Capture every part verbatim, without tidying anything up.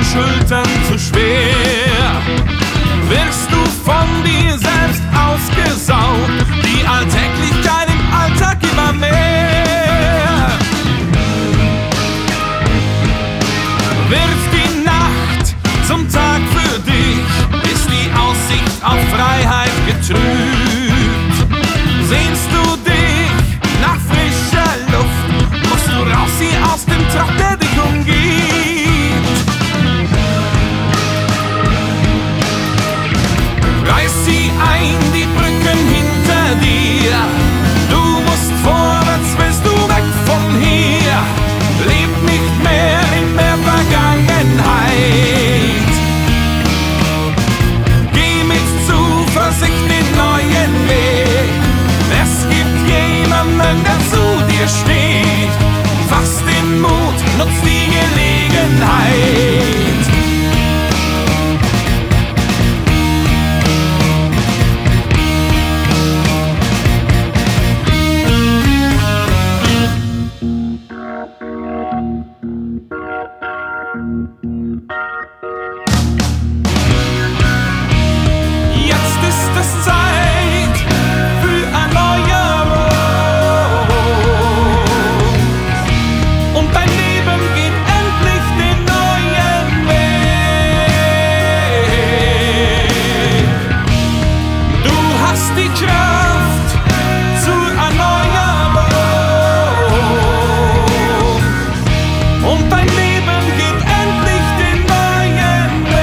Schultern zu schwer. Wirst du von dir selbst ausgesaugt, die Alltäglichkeit im Alltag immer mehr. Wird die Nacht zum Tag für dich, ist die Aussicht auf Freiheit getrübt. Sehnst du dich nach frischer Luft, musst du raus hier aus dem Trott, der dich umgibt. Reiß sie ein, die Brücken hinter dir. Du musst vorwärts, willst du weg von hier. Leb nicht mehr in der Vergangenheit. Geh mit Zuversicht den neuen Weg. Es gibt jemanden, der zu dir steht. Fass den Mut, nutz die Gelegenheit. Jetzt ist es Zeit für Erneuerung und dein Leben geht endlich den neuen Weg. Du hast die Kraft zur Erneuerung und dein Leben geht endlich den neuen Weg.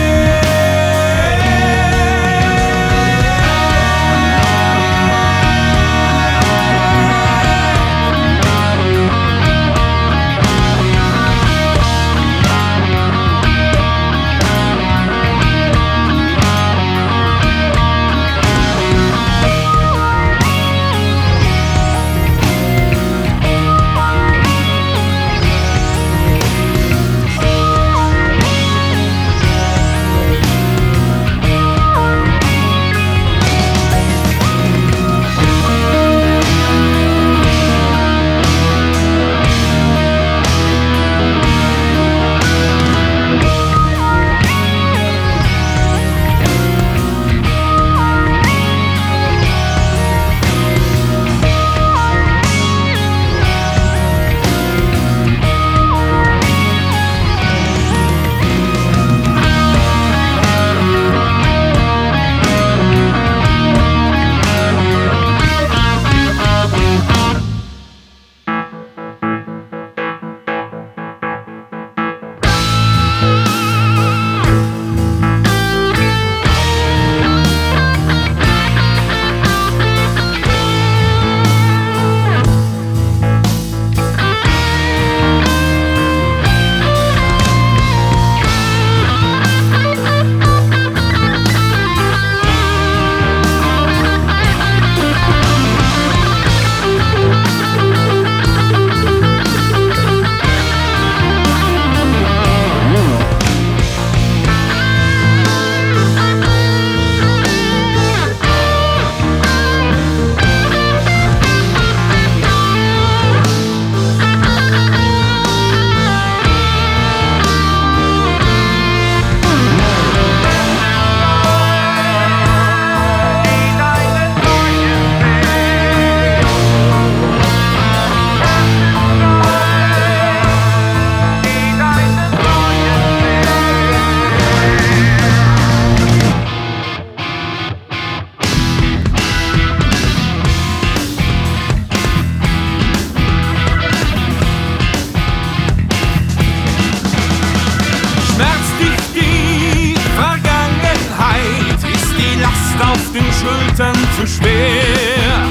Auf den Schultern zu schwer.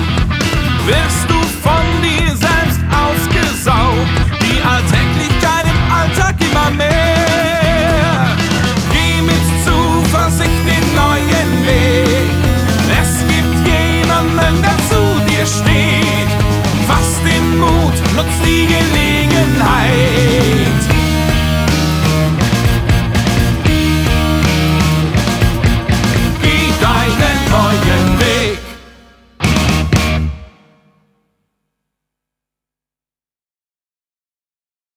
Wirst du von dir selbst ausgesaugt, die Alltäglichkeit im Alltag immer mehr. Geh mit Zuversicht den neuen Weg. Es gibt jemanden, der zu dir steht. Fass den Mut, nutz die Gelegenheit.